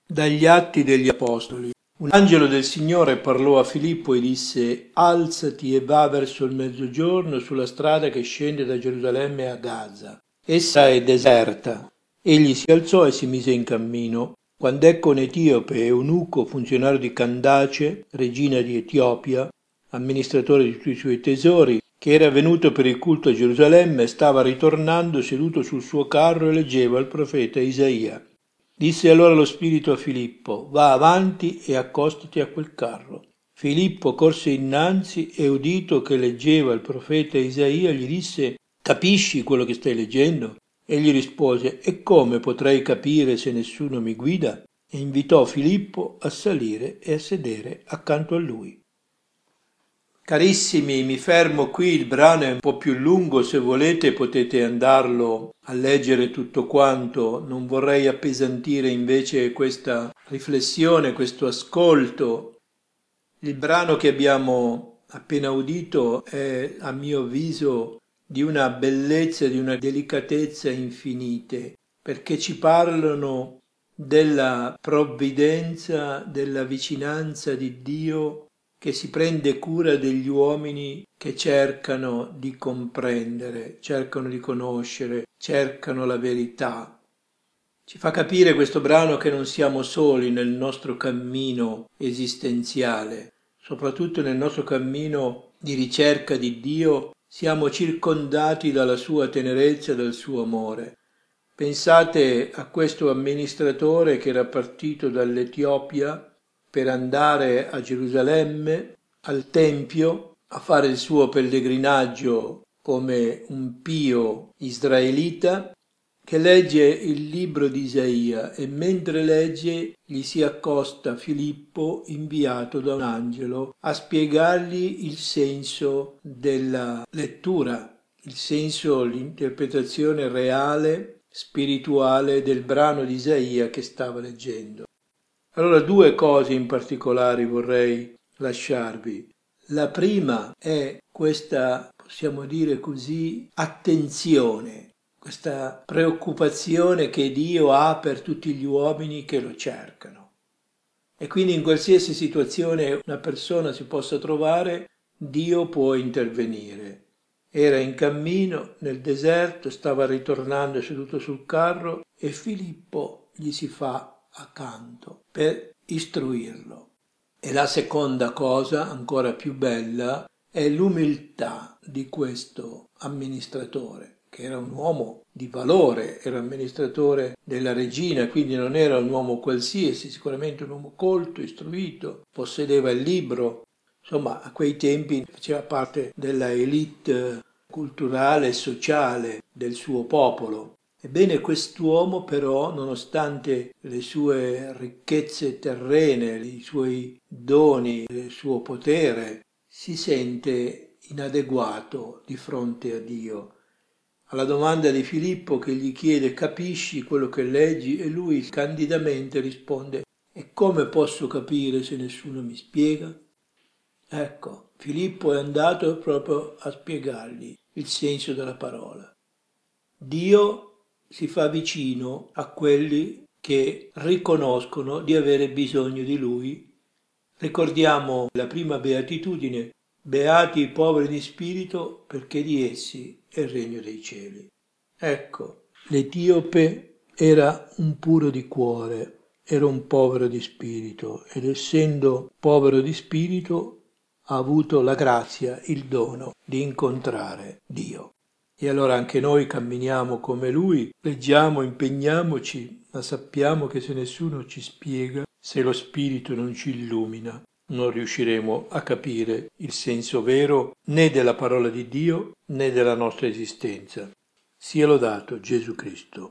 Dagli Atti degli Apostoli. Un angelo del Signore parlò a Filippo e disse: Alzati e va verso il mezzogiorno sulla strada che scende da Gerusalemme a Gaza. Essa è deserta. Egli si alzò e si mise in cammino. Quando ecco un etiope, eunuco, funzionario di Candace, regina di Etiopia, amministratore di tutti i suoi tesori, che era venuto per il culto a Gerusalemme, stava ritornando seduto sul suo carro e leggeva il profeta Isaia. Disse allora lo spirito a Filippo: va avanti e accostati a quel carro. Filippo corse innanzi e udito che leggeva il profeta Isaia gli disse: capisci quello che stai leggendo? Egli rispose: e come potrei capire se nessuno mi guida? E invitò Filippo a salire e a sedere accanto a lui. Carissimi, mi fermo qui, il brano è un po' più lungo, se volete potete andarlo a leggere tutto quanto, non vorrei appesantire invece questa riflessione, questo ascolto. Il brano che abbiamo appena udito è, a mio avviso, di una bellezza, di una delicatezza infinite, perché ci parlano della provvidenza, della vicinanza di Dio che si prende cura degli uomini che cercano di comprendere, cercano di conoscere, cercano la verità. Ci fa capire questo brano che non siamo soli nel nostro cammino esistenziale, soprattutto nel nostro cammino di ricerca di Dio, siamo circondati dalla sua tenerezza e dal suo amore. Pensate a questo amministratore che era partito dall'Etiopia per andare a Gerusalemme, al Tempio, a fare il suo pellegrinaggio come un pio israelita, che legge il libro di Isaia e mentre legge gli si accosta Filippo inviato da un angelo a spiegargli il senso della lettura, il senso, l'interpretazione reale, spirituale del brano di Isaia che stava leggendo. Allora due cose in particolare vorrei lasciarvi. La prima è questa, possiamo dire così, attenzione, questa preoccupazione che Dio ha per tutti gli uomini che lo cercano. E quindi in qualsiasi situazione una persona si possa trovare, Dio può intervenire. Era in cammino nel deserto, stava ritornando seduto sul carro e Filippo gli si fa accanto per istruirlo. E la seconda cosa, ancora più bella, è l'umiltà di questo amministratore, che era un uomo di valore, era amministratore della regina, quindi non era un uomo qualsiasi, sicuramente un uomo colto, istruito, possedeva il libro, insomma a quei tempi faceva parte della elite culturale e sociale del suo popolo. Ebbene, quest'uomo però, nonostante le sue ricchezze terrene, i suoi doni, il suo potere, si sente inadeguato di fronte a Dio. Alla domanda di Filippo che gli chiede capisci quello che leggi e lui candidamente risponde e come posso capire se nessuno mi spiega? Ecco, Filippo è andato proprio a spiegargli il senso della parola. Dio si fa vicino a quelli che riconoscono di avere bisogno di Lui. Ricordiamo la prima beatitudine, beati i poveri di spirito perché di essi è il regno dei cieli. Ecco, l'etiope era un puro di cuore, era un povero di spirito ed essendo povero di spirito ha avuto la grazia, il dono di incontrare Dio. E allora anche noi camminiamo come Lui, leggiamo, impegniamoci, ma sappiamo che se nessuno ci spiega, se lo Spirito non ci illumina, non riusciremo a capire il senso vero né della parola di Dio né della nostra esistenza. Sia lodato Gesù Cristo.